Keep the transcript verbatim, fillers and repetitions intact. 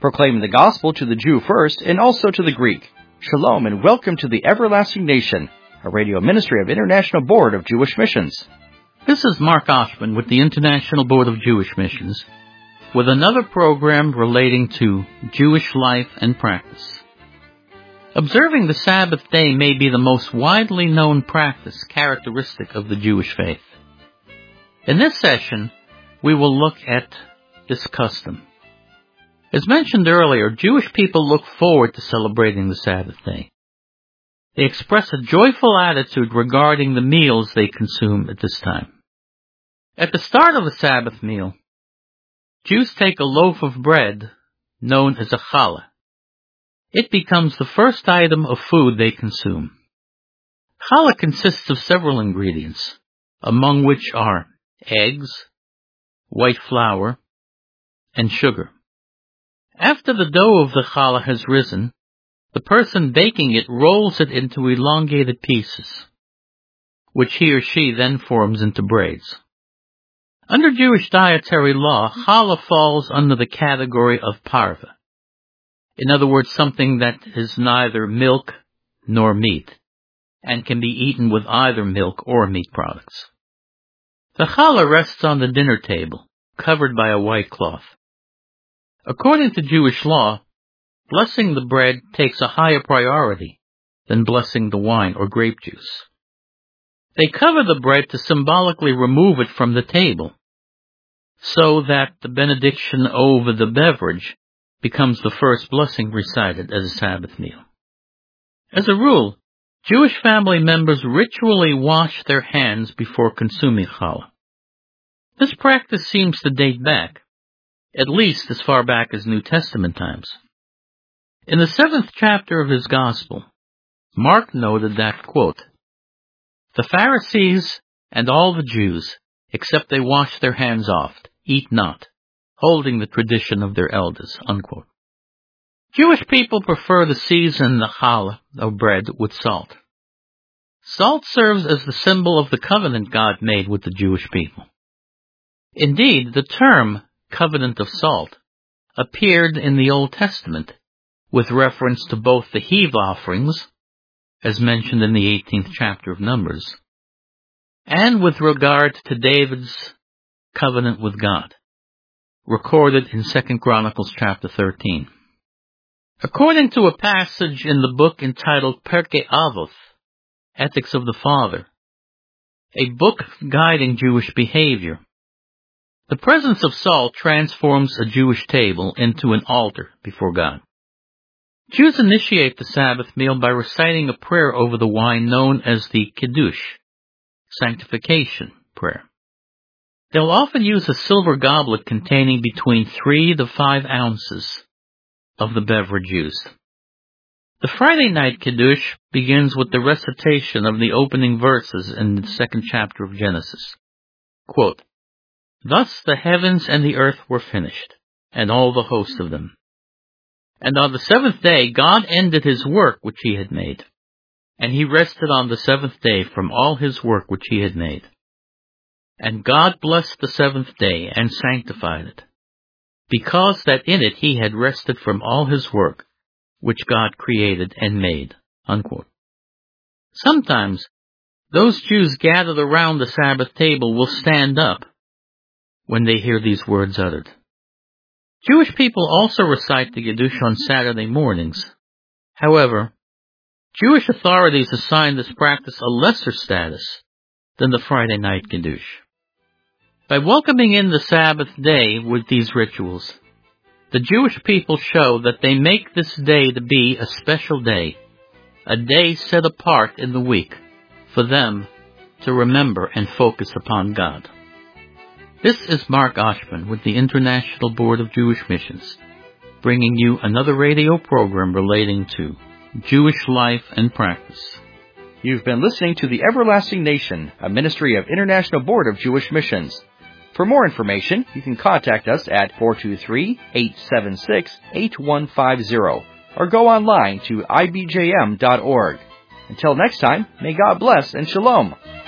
proclaiming the gospel to the Jew first and also to the Greek. Shalom and welcome to the Everlasting Nation, a radio ministry of International Board of Jewish Missions. This is Mark Oshman with the International Board of Jewish Missions, with another program relating to Jewish life and practice. Observing the Sabbath day may be the most widely known practice characteristic of the Jewish faith. In this session, we will look at this custom. As mentioned earlier, Jewish people look forward to celebrating the Sabbath day. They express a joyful attitude regarding the meals they consume at this time. At the start of a Sabbath meal, Jews take a loaf of bread known as a challah. It becomes the first item of food they consume. Challah consists of several ingredients, among which are eggs, white flour, and sugar. After the dough of the challah has risen, the person baking it rolls it into elongated pieces, which he or she then forms into braids. Under Jewish dietary law, challah falls under the category of parva. In other words, something that is neither milk nor meat, and can be eaten with either milk or meat products. The challah rests on the dinner table, covered by a white cloth. According to Jewish law, blessing the bread takes a higher priority than blessing the wine or grape juice. They cover the bread to symbolically remove it from the table, so that the benediction over the beverage becomes the first blessing recited as a Sabbath meal. As a rule, Jewish family members ritually wash their hands before consuming challah. This practice seems to date back, at least as far back as New Testament times. In the seventh chapter of his Gospel, Mark noted that, quote, "The Pharisees and all the Jews, except they wash their hands oft, eat not, holding the tradition of their elders," unquote. Jewish people prefer to season the challah of bread with salt. Salt serves as the symbol of the covenant God made with the Jewish people. Indeed, the term covenant of salt appeared in the Old Testament with reference to both the heave offerings, as mentioned in the eighteenth chapter of Numbers, and with regard to David's covenant with God, recorded in Second Chronicles chapter thirteen. According to a passage in the book entitled Pirkei Avot, Ethics of the Father, a book guiding Jewish behavior, the presence of salt transforms a Jewish table into an altar before God. Jews initiate the Sabbath meal by reciting a prayer over the wine known as the Kiddush, sanctification prayer. They'll often use a silver goblet containing between three to five ounces of the beverage used. The Friday night Kiddush begins with the recitation of the opening verses in the second chapter of Genesis. Quote, "Thus the heavens and the earth were finished, and all the host of them. And on the seventh day God ended his work which he had made, and he rested on the seventh day from all his work which he had made. And God blessed the seventh day and sanctified it, because that in it he had rested from all his work which God created and made." Unquote. Sometimes those Jews gathered around the Sabbath table will stand up when they hear these words uttered. Jewish people also recite the Kiddush on Saturday mornings. However, Jewish authorities assign this practice a lesser status than the Friday night Kiddush. By welcoming in the Sabbath day with these rituals, the Jewish people show that they make this day to be a special day, a day set apart in the week for them to remember and focus upon God. This is Mark Oshman with the International Board of Jewish Missions, bringing you another radio program relating to Jewish life and practice. You've been listening to the Everlasting Nation, a ministry of International Board of Jewish Missions. For more information, you can contact us at four two three, eight seven six, eight one five zero or go online to I B J M dot org. Until next time, may God bless and shalom.